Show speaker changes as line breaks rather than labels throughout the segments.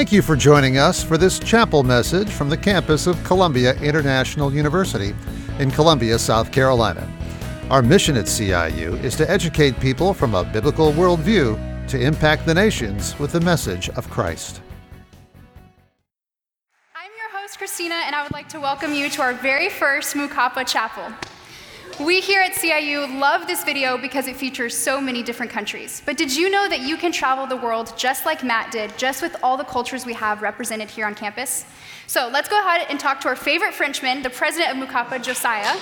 Thank you for joining us for this chapel message from the campus of Columbia International University in Columbia, South Carolina. Our mission at CIU is to educate people from a biblical worldview to impact the nations with the message of Christ.
I'm your host, Christina, and I would like to welcome you to our very first Mukapa Chapel. We here at CIU love this video because it features so many different countries. But did you know that you can travel the world just like Matt did, just with all the cultures we have represented here on campus? So let's go ahead and talk to our favorite Frenchman, the president of Mukapa, Josiah.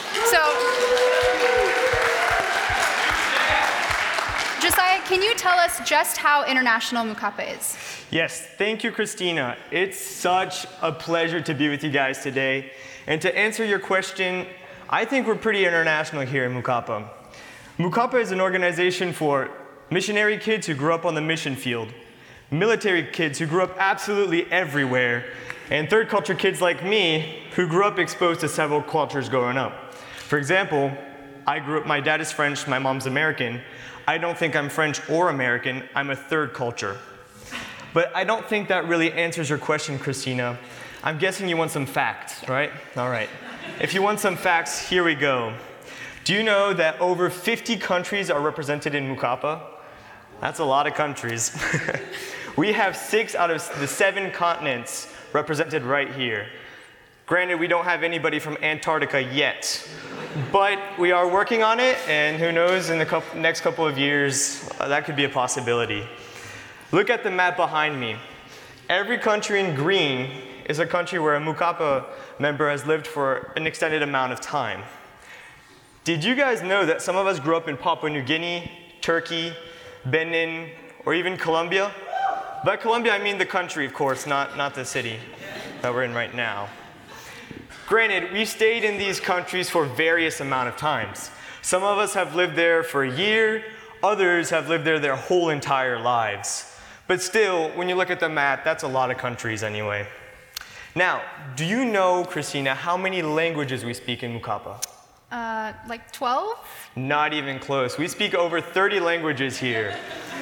Josiah, can you tell us just how international Mukapa is?
Yes, thank you, Christina. It's such a pleasure to be with you guys today. And to answer your question, I think we're pretty international here in Mukapa. Mukapa is an organization for missionary kids who grew up on the mission field, military kids who grew up absolutely everywhere, and third culture kids like me who grew up exposed to several cultures growing up. For example, my dad is French, my mom's American. I don't think I'm French or American, I'm a third culture. But I don't think that really answers your question, Christina. I'm guessing you want some facts, right? All right. If you want some facts, here we go. Do you know that over 50 countries are represented in Mukapa? That's a lot of countries. We have 6 out of the 7 continents represented right here. Granted, we don't have anybody from Antarctica yet, but we are working on it, and who knows, in the next couple of years, that could be a possibility. Look at the map behind me. Every country in green is a country where a Mukapa member has lived for an extended amount of time. Did you guys know that some of us grew up in Papua New Guinea, Turkey, Benin, or even Colombia? By Colombia, I mean the country, of course, not the city that we're in right now. Granted, we stayed in these countries for various amount of times. Some of us have lived there for a year, others have lived there their whole entire lives. But still, when you look at the map, that's a lot of countries anyway. Now, do you know, Christina, how many languages we speak in Mukapa?
Like 12?
Not even close. We speak over 30 languages here.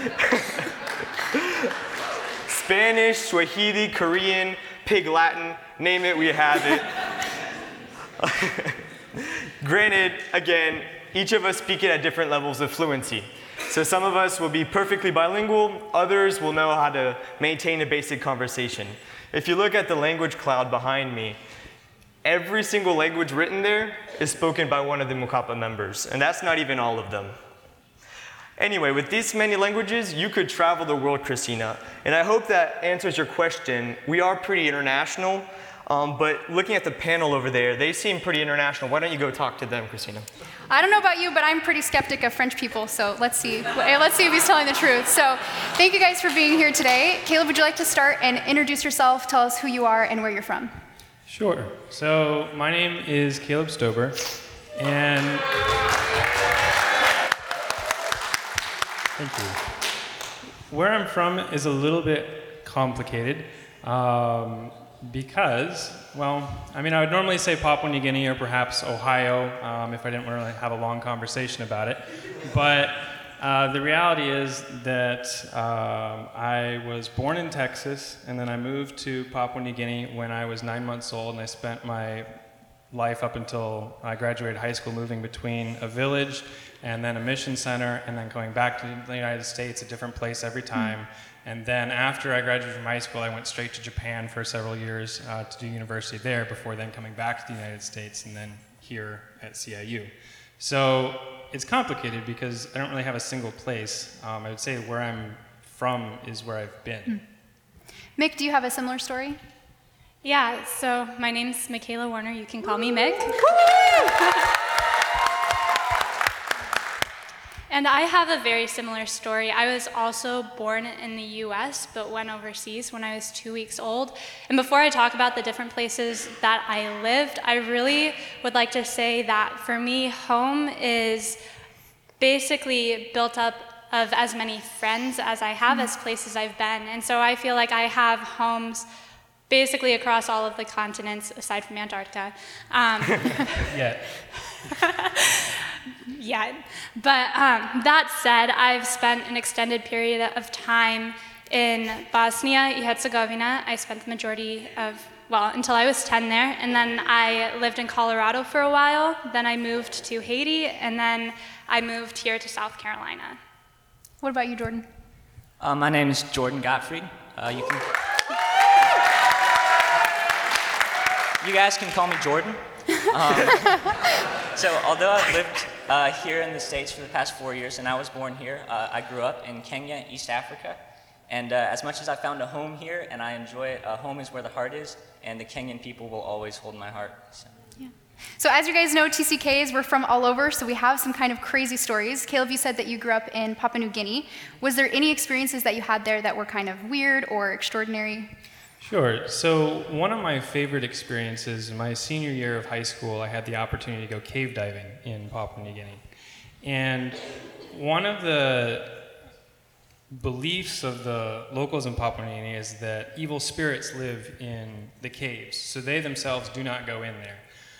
Spanish, Swahili, Korean, Pig Latin, name it, we have it. Granted, again, each of us speak it at different levels of fluency. So some of us will be perfectly bilingual, others will know how to maintain a basic conversation. If you look at the language cloud behind me, every single language written there is spoken by one of the Mukapa members, and that's not even all of them. Anyway, with these many languages, you could travel the world, Christina, and I hope that answers your question. We are pretty international, but looking at the panel over there, they seem pretty international. Why don't you go talk to them, Christina?
I don't know about you, but I'm pretty skeptic of French people, so let's see. Let's see if he's telling the truth. So thank you guys for being here today. Caleb, would you like to start and introduce yourself, tell us who you are and where you're from?
Sure. So my name is Caleb Stober, and thank you. Where I'm from is a little bit complicated. Because, well, I mean, I would normally say Papua New Guinea or perhaps Ohio if I didn't really have a long conversation about it. But the reality is that I was born in Texas, and then I moved to Papua New Guinea when I was 9 months old, and I spent my life up until I graduated high school moving between a village and then a mission center, and then going back to the United States, a different place every time. And then after I graduated from high school, I went straight to Japan for several years to do university there before then coming back to the United States and then here at CIU. So it's complicated because I don't really have a single place. I would say where I'm from is where I've been.
Mick, do you have a similar story?
Yeah, so my name's Michaela Warner. You can call me Mick. And I have a very similar story. I was also born in the US, but went overseas when I was 2 weeks old. And before I talk about the different places that I lived, I really would like to say that for me, home is basically built up of as many friends as I have as places I've been. And so I feel like I have homes basically across all of the continents, aside from Antarctica.
Yeah.
Yeah, but that said, I've spent an extended period of time In Bosnia and Herzegovina, I spent the majority of, well, until I was 10 there, and then I lived in Colorado for a while, then I moved to Haiti, and then I moved here to South Carolina.
What about you, Jordan?
My name is Jordan Gottfried. You guys can call me Jordan. So although I've lived here in the States for the past 4 years and I was born here, I grew up in Kenya, East Africa. And as much as I found a home here and I enjoy it, home is where the heart is, and the Kenyan people will always hold my heart.
So as you guys know, TCKs, we're from all over, so we have some kind of crazy stories. Caleb, you said that you grew up in Papua New Guinea. Was there any experiences that you had there that were kind of weird or extraordinary?
Sure. So one of my favorite experiences in my senior year of high school, I had the opportunity to go cave diving in Papua New Guinea. And one of the beliefs of the locals in Papua New Guinea is that evil spirits live in the caves, so they themselves do not go in there.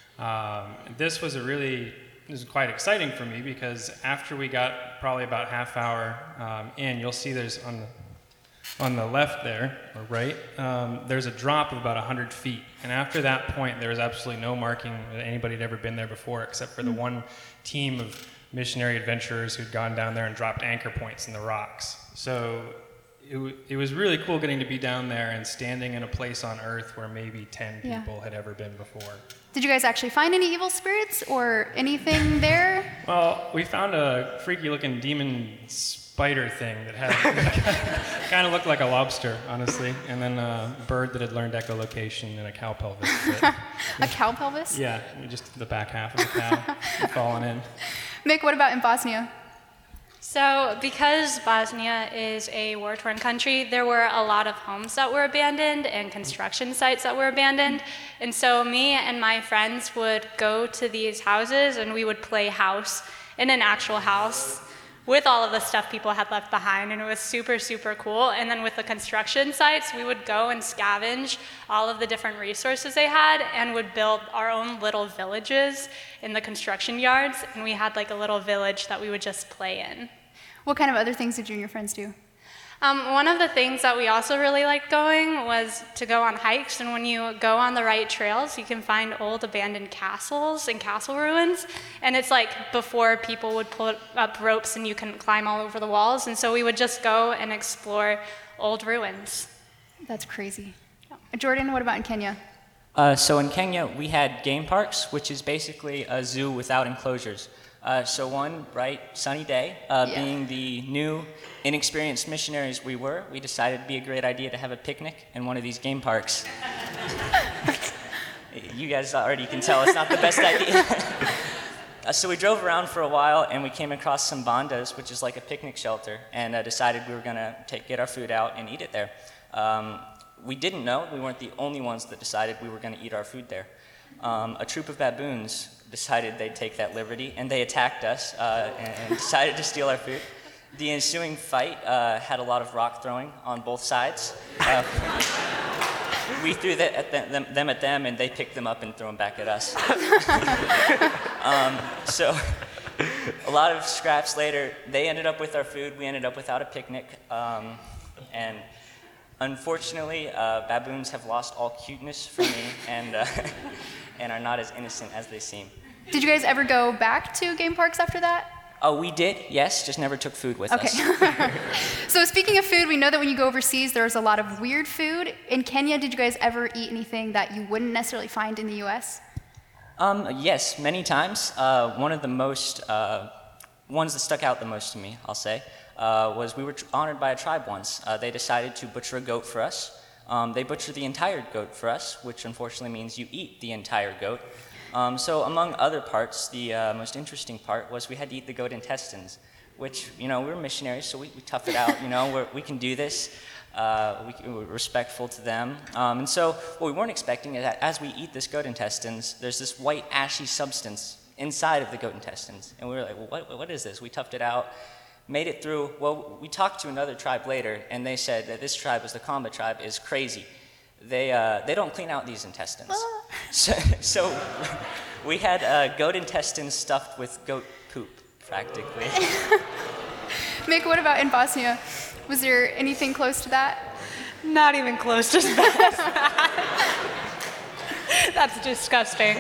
This was quite exciting for me because after we got probably about half hour in, you'll see there's on the left there, or right, there's a drop of about 100 feet. And after that point, there was absolutely no marking that anybody had ever been there before, except for the one team of missionary adventurers who'd gone down there and dropped anchor points in the rocks. So it was really cool getting to be down there and standing in a place on Earth where maybe 10 people had ever been before.
Did you guys actually find any evil spirits or anything there?
Well, we found a freaky-looking demon spider thing that had kind of looked like a lobster, honestly, and then a bird that had learned echolocation and a cow pelvis.
A cow pelvis?
Yeah, just the back half of the cow falling in.
Mick, what about in Bosnia?
So because Bosnia is a war-torn country, there were a lot of homes that were abandoned and construction sites that were abandoned. And so me and my friends would go to these houses and we would play house in an actual house with all of the stuff people had left behind, and it was super, super cool. And then with the construction sites, we would go and scavenge all of the different resources they had and would build our own little villages in the construction yards, and we had like a little village that we would just play in.
What kind of other things did you and your friends do?
One of the things that we also really liked going was to go on hikes, and when you go on the right trails, you can find old abandoned castles and castle ruins, and it's like before people would put up ropes and you can climb all over the walls, and so we would just go and explore old ruins.
That's crazy. Jordan, what about in Kenya?
So in Kenya, we had game parks, which is basically a zoo without enclosures. So one bright, sunny day, being the new, inexperienced missionaries we were, we decided it'd be a great idea to have a picnic in one of these game parks. You guys already can tell it's not the best idea. So we drove around for a while, and we came across some bandas, which is like a picnic shelter, and decided we were going to get our food out and eat it there. We didn't know, we weren't the only ones that decided we were going to eat our food there. A troop of baboons decided they'd take that liberty, and they attacked us and decided to steal our food. The ensuing fight had a lot of rock throwing on both sides. We threw them at them, and they picked them up and threw them back at us. So a lot of scraps later, they ended up with our food, we ended up without a picnic, and unfortunately, baboons have lost all cuteness for me and are not as innocent as they seem.
Did you guys ever go back to game parks after that?
Oh, we did, yes, just never took food with us.
So speaking of food, we know that when you go overseas, there's a lot of weird food. In Kenya, did you guys ever eat anything that you wouldn't necessarily find in the U.S.?
Yes, many times. One of the most, ones that stuck out the most to me, I'll say, was we were honored by a tribe once. They decided to butcher a goat for us. They butchered the entire goat for us, which unfortunately means you eat the entire goat. So among other parts, the most interesting part was we had to eat the goat intestines, which, we were missionaries, so we tough it out, we can do this. We're respectful to them. And so what we weren't expecting is that as we eat this goat intestines, there's this white ashy substance inside of the goat intestines. And we were like, well, what is this? We toughed it out, made it through. Well, we talked to another tribe later, and they said that this tribe, the Kamba tribe, is crazy. They don't clean out these intestines. So we had goat intestines stuffed with goat poop, practically.
Mick, what about in Bosnia? Was there anything close to that?
Not even close to that. That's disgusting.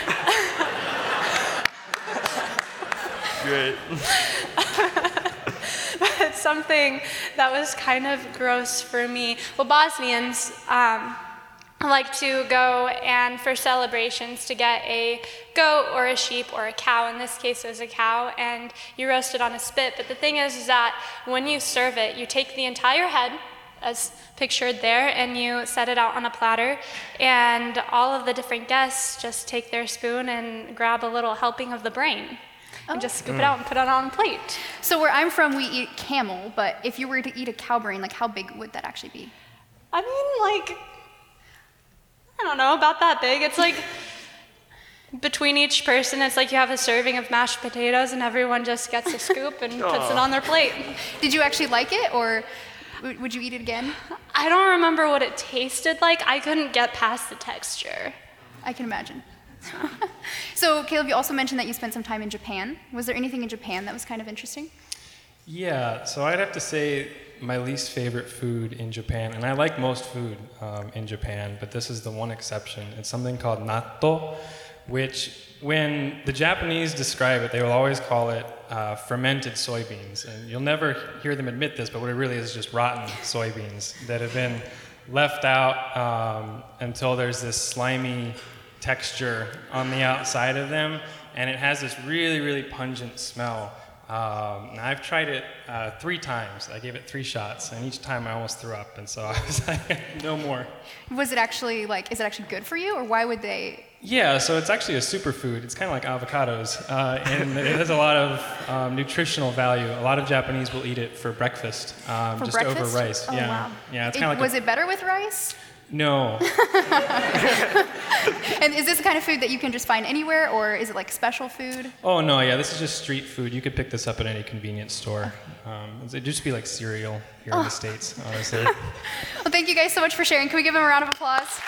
Great.
But something that was kind of gross for me. Well, Bosnians like to go and for celebrations to get a goat or a sheep or a cow. In this case, it was a cow, and you roast it on a spit. But the thing is that when you serve it, you take the entire head, as pictured there, and you set it out on a platter, and all of the different guests just take their spoon and grab a little helping of the brain and just scoop it out and put it on a plate.
So where I'm from, we eat camel, but if you were to eat a cow brain, like how big would that actually be?
I mean, like, I don't know, about that big. It's like between each person, it's like you have a serving of mashed potatoes and everyone just gets a scoop and puts it on their plate.
Did you actually like it, or would you eat it again?
I don't remember what it tasted like. I couldn't get past the texture.
I can imagine. So Caleb, you also mentioned that you spent some time in Japan. Was there anything in Japan that was kind of interesting?
Yeah, so I'd have to say my least favorite food in Japan, and I like most food in Japan, but this is the one exception. It's something called natto, which when the Japanese describe it, they will always call it fermented soybeans. And you'll never hear them admit this, but what it really is just rotten soybeans that have been left out until there's this slimy texture on the outside of them, and it has this really, really pungent smell. And I've tried it 3 times. I gave it 3 shots, and each time I almost threw up, and so I was like, no more.
Was it actually is it actually good for you, or why would they?
Yeah, so it's actually a superfood. It's kind of like avocados, and it has a lot of nutritional value. A lot of Japanese will eat it for breakfast,
For
just
breakfast?
over rice.
Oh,
yeah,
wow.
yeah. It's kind of like
was it better with rice?
No.
And is this the kind of food that you can just find anywhere, or is it like special food?
Oh no, yeah. This is just street food. You could pick this up at any convenience store. It'd just be like cereal here in the States, honestly.
Well, thank you guys so much for sharing. Can we give them a round of applause?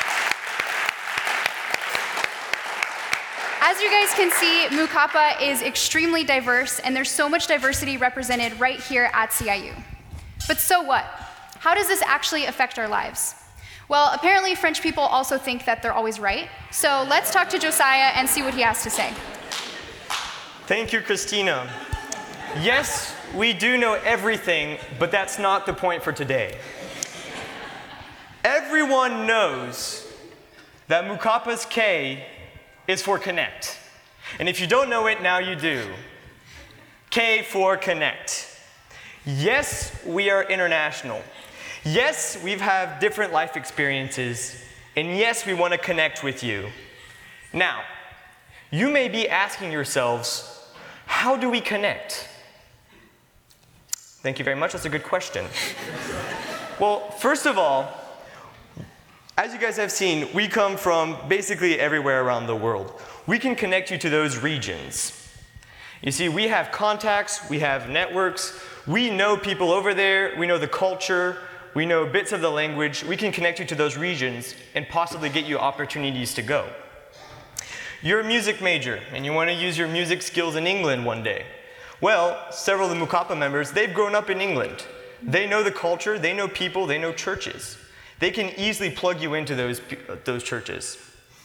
As you guys can see, Mu Kappa is extremely diverse, and there's so much diversity represented right here at CIU. But so what? How does this actually affect our lives? Well, apparently French people also think that they're always right. So let's talk to Josiah and see what he has to say.
Thank you, Christina. Yes, we do know everything, but that's not the point for today. Everyone knows that Mu Kappa's K is for connect. And if you don't know it, now you do. K for connect. Yes, we are international. Yes, we've had different life experiences, and yes, we want to connect with you. Now, you may be asking yourselves, how do we connect? Thank you very much, that's a good question. Well, first of all, as you guys have seen, we come from basically everywhere around the world. We can connect you to those regions. You see, we have contacts, we have networks, we know people over there, we know the culture, we know bits of the language. We can connect you to those regions and possibly get you opportunities to go. You're a music major and you want to use your music skills in England one day. Well, several of the Mu Kappa members, they've grown up in England. They know the culture, they know people, they know churches. They can easily plug you into those churches.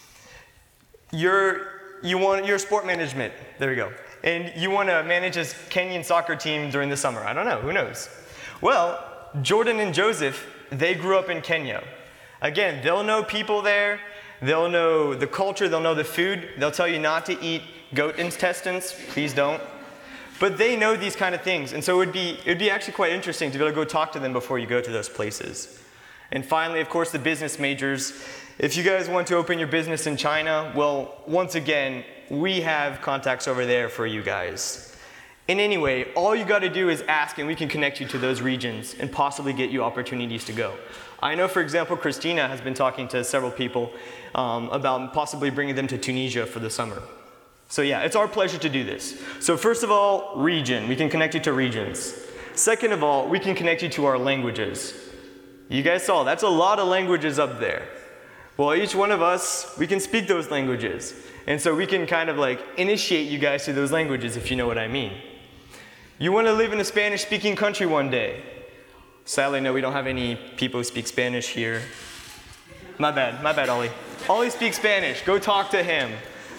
You're sport management, there we go. And you want to manage a Kenyan soccer team during the summer. I don't know, who knows? Well, Jordan and Joseph, they grew up in Kenya. Again, they'll know people there, they'll know the culture, they'll know the food. They'll tell you not to eat goat intestines, please don't. But they know these kind of things, and so it'd be actually quite interesting to be able to go talk to them before you go to those places. And finally, of course, the business majors. If you guys want to open your business in China, well, once again, we have contacts over there for you guys. And anyway, all you got to do is ask, and we can connect you to those regions and possibly get you opportunities to go. I know, for example, Christina has been talking to several people about possibly bringing them to Tunisia for the summer. So yeah, it's our pleasure to do this. So first of all, region. We can connect you to regions. Second of all, we can connect you to our languages. You guys saw, that's a lot of languages up there. Well, each one of us, we can speak those languages. And so we can kind of like initiate you guys to those languages, if you know what I mean. You want to live in a Spanish-speaking country one day. Sadly, no, we don't have any people who speak Spanish here. My bad, Ollie. Ollie speaks Spanish. Go talk to him.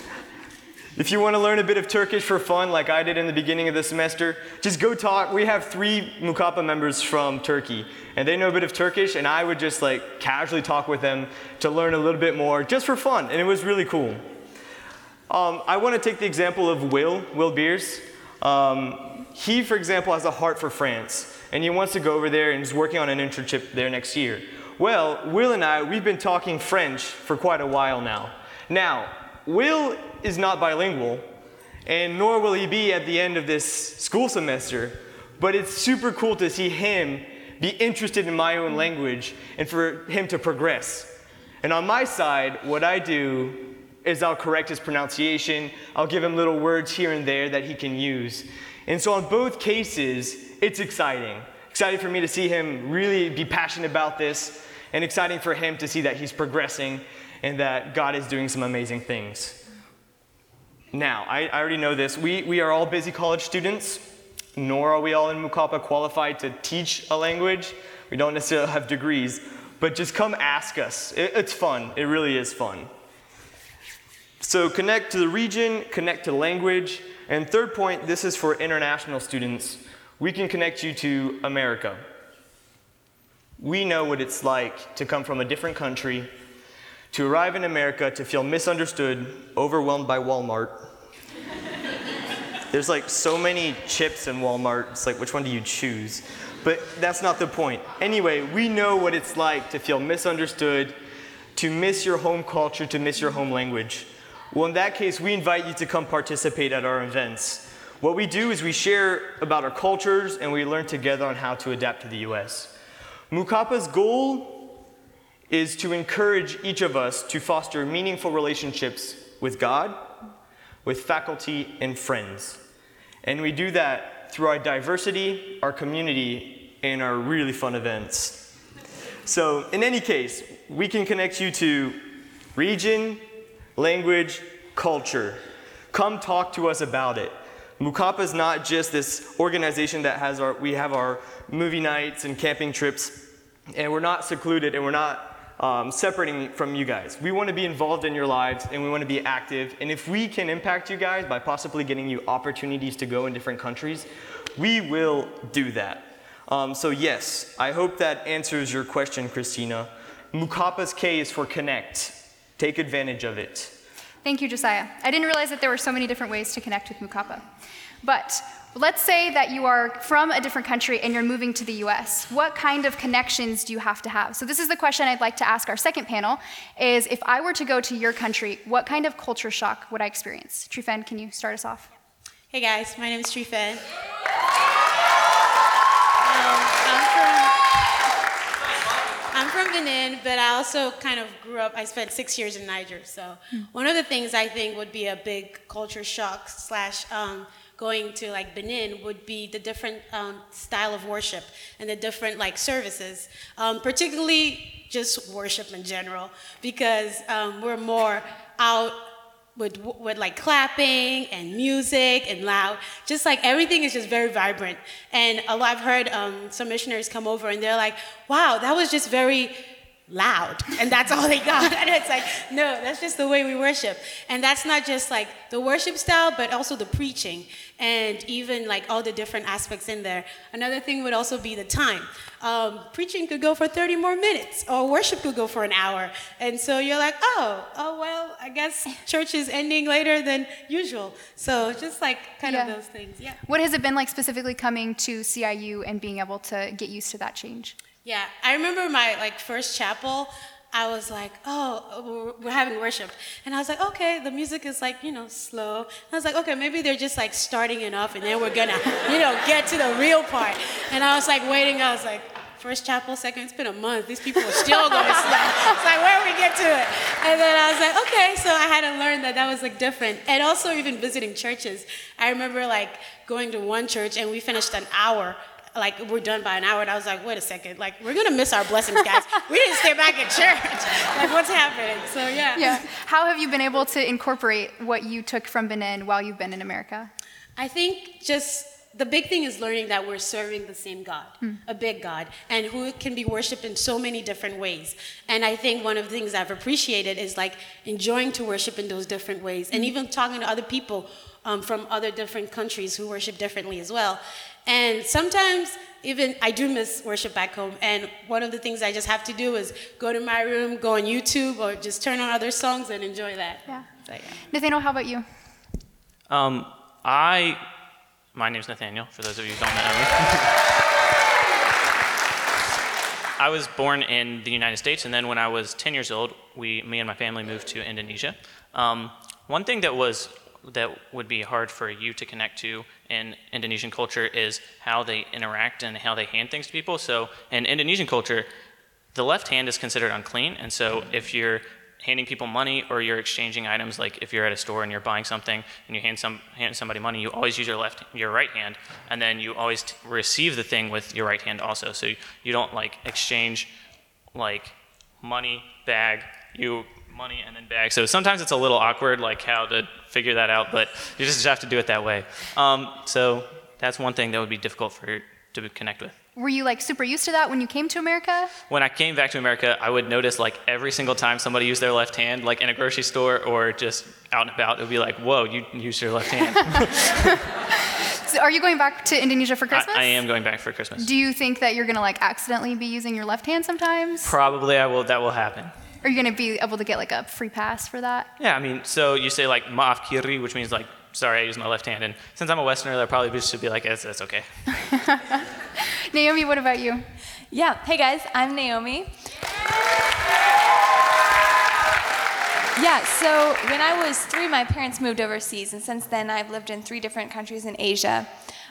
If you want to learn a bit of Turkish for fun, like I did in the beginning of the semester, just go talk. We have 3 Mukapa members from Turkey, and they know a bit of Turkish, and I would just like casually talk with them to learn a little bit more, just for fun, and it was really cool. I want to take the example of Will Beers. He, for example, has a heart for France, and he wants to go over there and is working on an internship there next year. Well, Will and I, we've been talking French for quite a while now. Now, Will is not bilingual, and nor will he be at the end of this school semester, but it's super cool to see him be interested in my own language and for him to progress. And on my side, what I do is I'll correct his pronunciation, I'll give him little words here and there that he can use. And so on both cases, it's exciting. Exciting for me to see him really be passionate about this, and exciting for him to see that he's progressing and that God is doing some amazing things. Now, I already know this. We are all busy college students, nor are we all in Mukapa qualified to teach a language. We don't necessarily have degrees, but just come ask us. It's fun. It really is fun. So connect to the region, connect to the language, and third point, this is for international students. We can connect you to America. We know what it's like to come from a different country, to arrive in America, to feel misunderstood, overwhelmed by Walmart. There's like so many chips in Walmart, it's like, which one do you choose? But that's not the point. Anyway, we know what it's like to feel misunderstood, to miss your home culture, to miss your home language. Well, in that case, we invite you to come participate at our events. What we do is we share about our cultures and we learn together on how to adapt to the US. Mukapa's goal is to encourage each of us to foster meaningful relationships with God, with faculty, and friends. And we do that through our diversity, our community, and our really fun events. So in any case, we can connect you to region, language, culture. Come talk to us about it. Mukapa is not just this organization that has we have our movie nights and camping trips, and we're not secluded and we're not separating from you guys. We want to be involved in your lives and we want to be active. And if we can impact you guys by possibly getting you opportunities to go in different countries, we will do that. So yes, I hope that answers your question, Christina. Mukapa's K is for connect. Take advantage of it.
Thank you, Josiah. I didn't realize that there were so many different ways to connect with Mukapa. But let's say that you are from a different country and you're moving to the US. What kind of connections do you have to have? So this is the question I'd like to ask our second panel, is if I were to go to your country, what kind of culture shock would I experience? Trifen, can you start us off?
Hey guys, my name is Trifen. I'm from Benin, but I also kind of grew up, I spent 6 years in Niger. So one of the things I think would be a big culture shock / going to like Benin would be the different style of worship and the different like services, particularly just worship in general, because we're more out with like clapping and music and loud, just like everything is just very vibrant. And I've heard some missionaries come over and they're like, wow, that was just very loud, and that's all they got. And it's like, no, that's just the way we worship. And that's not just like the worship style, but also the preaching and even like all the different aspects in there. Another thing would also be the time. Preaching could go for 30 more minutes, or worship could go for an hour. And so you're like, oh well, I guess church is ending later than usual. So just like kind of those things, yeah.
What has it been like specifically coming to CIU and being able to get used to that change?
Yeah, I remember my like first chapel. I was like, oh, we're having worship. And I was like, okay, the music is like, slow. And I was like, okay, maybe they're just like starting it off and then we're gonna, get to the real part. And I was like waiting, I was like, first chapel, second, it's been a month. These people are still going slow. It's like, where do we get to it? And then I was like, okay, so I had to learn that was like different. And also even visiting churches. I remember like going to one church and we finished an hour. Like, we're done by an hour, and I was like, wait a second, like, we're gonna miss our blessings, guys. We didn't stay back at church. Like, what's happening? So, yeah.
Yeah. How have you been able to incorporate what you took from Benin while you've been in America?
I think just the big thing is learning that we're serving the same God, a big God, and who can be worshipped in so many different ways. And I think one of the things I've appreciated is like enjoying to worship in those different ways, and even talking to other people from other different countries who worship differently as well. And sometimes even I do miss worship back home, and one of the things I just have to do is go to my room, go on YouTube, or just turn on other songs and enjoy that.
Yeah.
So, yeah.
Nathaniel, how about you?
My name's Nathaniel, for those of you who don't know me. I was born in the United States, and then when I was 10 years old, me and my family moved to Indonesia. One thing that would be hard for you to connect to in Indonesian culture is how they interact and how they hand things to people. So in Indonesian culture, the left hand is considered unclean, and so if you're handing people money or you're exchanging items, like if you're at a store and you're buying something and you hand somebody money, you always use your right hand, and then you always receive the thing with your right hand also. So you don't like exchange like money, bag, money and then bag. So sometimes it's a little awkward like how to figure that out, but you just have to do it that way. So that's one thing that would be difficult to connect with.
Were you like super used to that when you came to America?
When I came back to America, I would notice like every single time somebody used their left hand, like in a grocery store or just out and about, it would be like, whoa, you used your left hand.
So are you going back to Indonesia for Christmas?
I am going back for Christmas.
Do you think that you're gonna like accidentally be using your left hand sometimes?
Probably that will happen.
Are you gonna be able to get like a free pass for that?
Yeah, I mean, so you say like maaf kiri, which means like, sorry, I use my left hand. And since I'm a Westerner, that probably just should be like, that's okay.
Naomi, what about you?
Yeah, hey guys, I'm Naomi. Yeah, so when I was 3, my parents moved overseas, and since then I've lived in 3 different countries in Asia.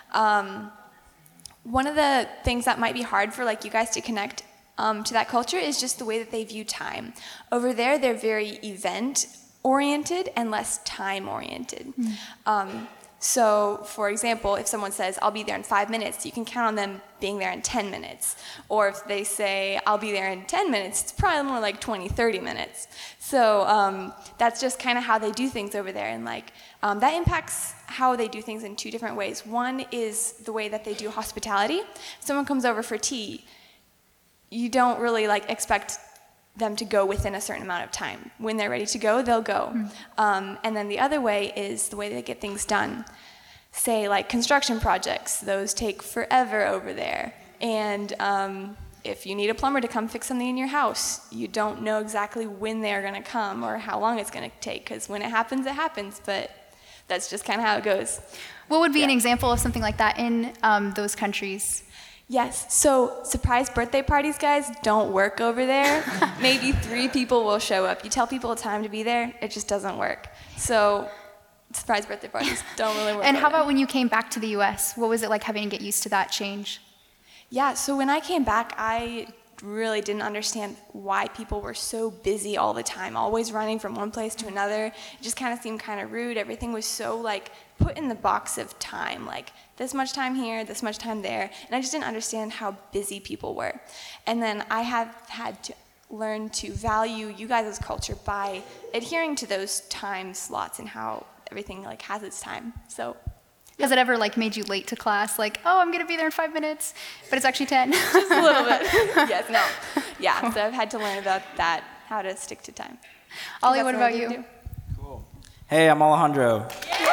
One of the things that might be hard for like you guys to connect to that culture is just the way that they view time. Over there, they're very event-oriented and less time-oriented. So, for example, if someone says, I'll be there in 5 minutes, you can count on them being there in 10 minutes. Or if they say, I'll be there in 10 minutes, it's probably more like 20, 30 minutes. So that's just kind of how they do things over there. And like that impacts how they do things in 2 different ways. One is the way that they do hospitality. If someone comes over for tea, you don't really like expect them to go within a certain amount of time. When they're ready to go, they'll go. And then the other way is the way they get things done. Say like construction projects, those take forever over there. And if you need a plumber to come fix something in your house, you don't know exactly when they're gonna come or how long it's gonna take, because when it happens, but that's just kind of how it goes.
What would be an example of something like that in those countries?
Yes, so surprise birthday parties, guys, don't work over there. Maybe 3 people will show up. You tell people a time to be there, it just doesn't work. So surprise birthday parties don't really work.
And how about when you came back to the US? What was it like having to get used to that change?
Yeah, so when I came back, I really didn't understand why people were so busy all the time, always running from one place to another. It just kind of seemed kind of rude. Everything was so like put in the box of time, like this much time here, this much time there, and I just didn't understand how busy people were. And then I have had to learn to value you guys' culture by adhering to those time slots and how everything like has its time. So
has it ever like made you late to class? Like, oh, I'm gonna be there in 5 minutes, but it's actually 10.
Just a little bit. Yes, no. Yeah, so I've had to learn about that, how to stick to time.
Ollie, what about you?
Cool. Hey, I'm Alejandro.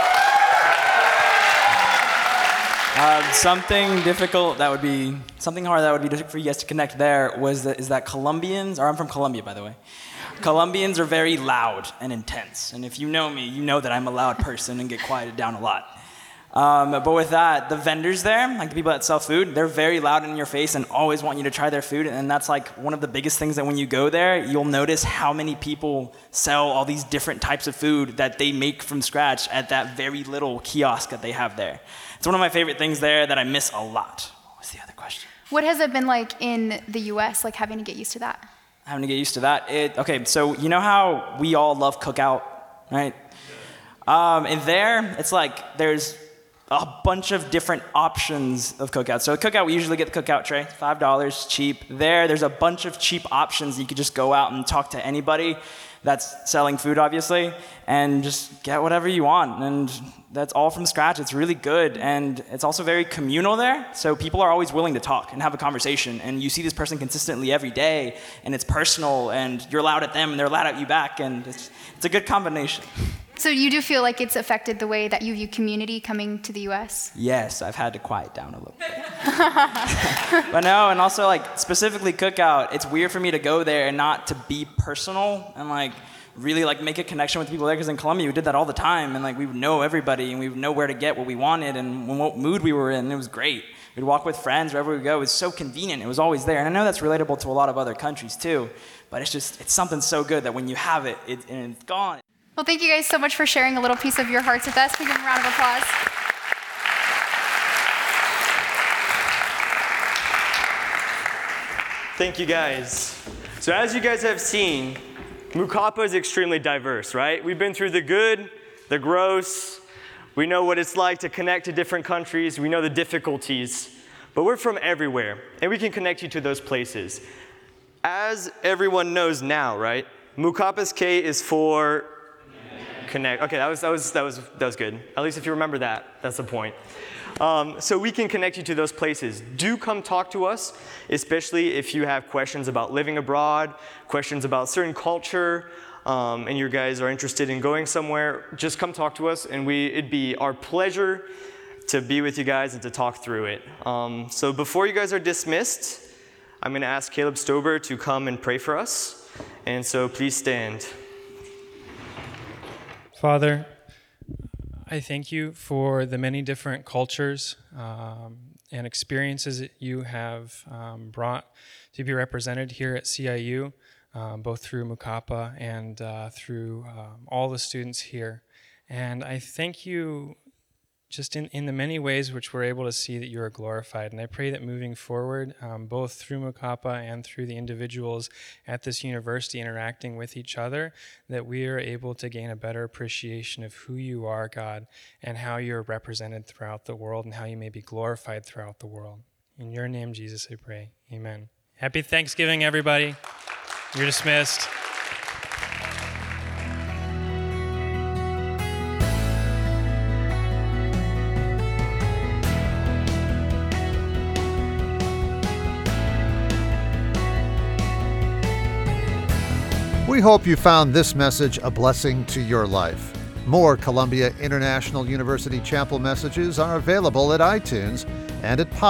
Something difficult that would be, something hard that would be difficult for you guys to connect there is that Colombians, or I'm from Colombia, by the way. Colombians are very loud and intense. And if you know me, you know that I'm a loud person and get quieted down a lot. But with that, the vendors there, like the people that sell food, they're very loud in your face and always want you to try their food. And that's like one of the biggest things that when you go there, you'll notice how many people sell all these different types of food that they make from scratch at that very little kiosk that they have there. It's one of my favorite things there that I miss a lot. What was the other question?
What has it been like in the US, like having to get used to that?
Having to get used to that? Okay, so you know how we all love Cookout, right? And there, it's like there's a bunch of different options of cookout. So at cookout, we usually get the cookout tray, $5, cheap. There's a bunch of cheap options. You could just go out and talk to anybody that's selling food, obviously, and just get whatever you want. And that's all from scratch. It's really good. And it's also very communal there. So people are always willing to talk and have a conversation. And you see this person consistently every day, and it's personal, and you're loud at them, and they're loud at you back. And it's a good combination.
So you do feel like it's affected the way that you view community coming to the U.S.?
Yes, I've had to quiet down a little bit. But no, and also like specifically cookout, it's weird for me to go there and not to be personal and like really like make a connection with people there, because in Colombia we did that all the time, and like we would know everybody and we would know where to get what we wanted and what mood we were in, and it was great. We'd walk with friends wherever we go. It was so convenient. It was always there. And I know that's relatable to a lot of other countries too, but it's something so good that when you have it, and it's gone.
Well, thank you guys so much for sharing a little piece of your hearts with us. Can we give them a round of applause?
Thank you guys. So as you guys have seen, Mukapa is extremely diverse, right? We've been through the good, the gross. We know what it's like to connect to different countries. We know the difficulties, but we're from everywhere, and we can connect you to those places. As everyone knows now, right? Mukapa's K is for connect. Okay, that was good. At least if you remember that, that's the point. So we can connect you to those places. Do come talk to us, especially if you have questions about living abroad, questions about certain culture, and you guys are interested in going somewhere. Just come talk to us, and it'd be our pleasure to be with you guys and to talk through it. So before you guys are dismissed, I'm going to ask Caleb Stober to come and pray for us. And so please stand.
Father, I thank you for the many different cultures and experiences that you have brought to be represented here at CIU, both through Mukapa and through all the students here. And I thank you just in the many ways which we're able to see that you are glorified. And I pray that moving forward, both through Mukapa and through the individuals at this university interacting with each other, that we are able to gain a better appreciation of who you are, God, and how you're represented throughout the world and how you may be glorified throughout the world. In your name, Jesus, I pray. Amen. Happy Thanksgiving, everybody. You're dismissed.
We hope you found this message a blessing to your life. More Columbia International University Chapel messages are available at iTunes and at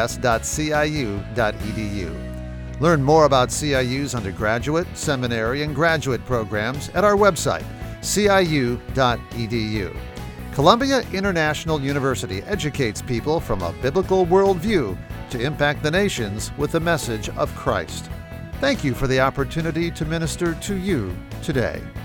podcast.ciu.edu. Learn more about CIU's undergraduate, seminary, and graduate programs at our website, ciu.edu. Columbia International University educates people from a biblical worldview to impact the nations with the message of Christ. Thank you for the opportunity to minister to you today.